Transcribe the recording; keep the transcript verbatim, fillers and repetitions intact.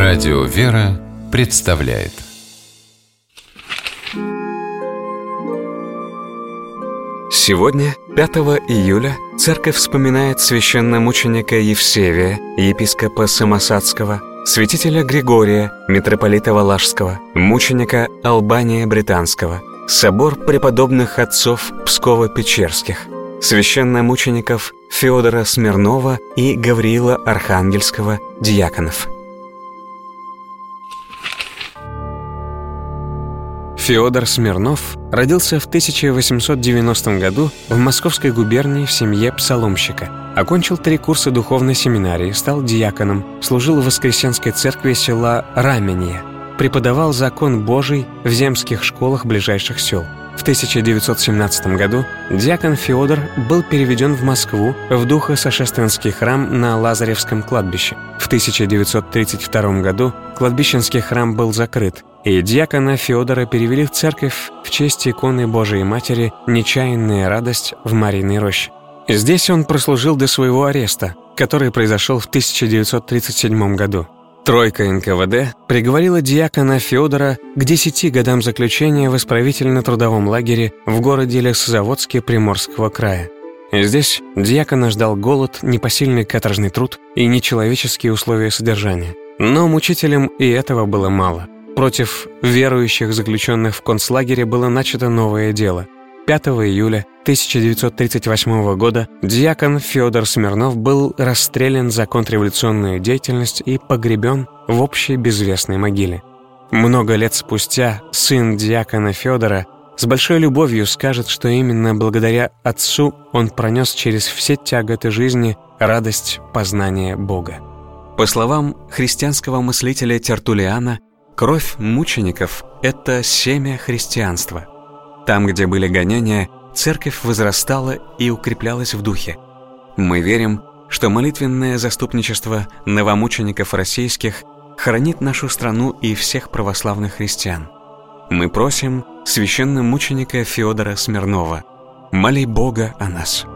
Радио «Вера» представляет. Сегодня, пятого июля, церковь вспоминает священномученика Евсевия, епископа Самосадского, святителя Григория, митрополита Валашского, мученика Албания Британского, собор преподобных отцов Псково-Печерских, священномучеников Феодора Смирнова и Гавриила Архангельского, диаконов. Феодор Смирнов родился в тысяча восемьсот девяностом году в Московской губернии в семье псаломщика. Окончил три курса духовной семинарии, стал диаконом, служил в Воскресенской церкви села Раменье, преподавал закон Божий в земских школах ближайших сел. В тысяча девятьсот семнадцатом году диакон Феодор был переведен в Москву в Духосошественский храм на Лазаревском кладбище. В тысяча девятьсот тридцать втором году кладбищенский храм был закрыт, и диакона Феодора перевели в церковь в честь иконы Божией Матери «Нечаянная радость» в Марьиной роще. Здесь он прослужил до своего ареста, который произошел в тысяча девятьсот тридцать седьмом году. Тройка эн ка вэ дэ приговорила диакона Феодора к десяти годам заключения в исправительно-трудовом лагере в городе Лесозаводске Приморского края. Здесь диакона ждал голод, непосильный каторжный труд и нечеловеческие условия содержания. Но мучителям и этого было мало. Против верующих заключенных в концлагере было начато новое дело. пятого июля тысяча девятьсот тридцать восьмого года диакон Феодор Смирнов был расстрелян за контрреволюционную деятельность и погребен в общей безвестной могиле. Много лет спустя сын диакона Феодора с большой любовью скажет, что именно благодаря отцу он пронес через все тяготы жизни радость познания Бога. По словам христианского мыслителя Тертуллиана, кровь мучеников — это семя христианства. Там, где были гонения, церковь возрастала и укреплялась в духе. Мы верим, что молитвенное заступничество новомучеников российских хранит нашу страну и всех православных христиан. Мы просим священномученика Феодора Смирнова: моли Бога о нас.